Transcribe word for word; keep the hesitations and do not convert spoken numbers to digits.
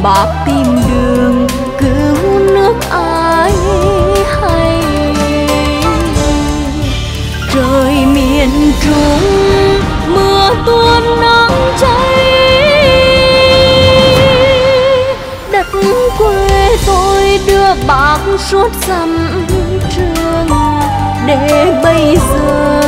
bác tìm đường cứu nước ai hay. Trời miền Trung mưa tuôn nắng cháy, đất quê tôi đưa bác suốt dặm trường, để bây giờ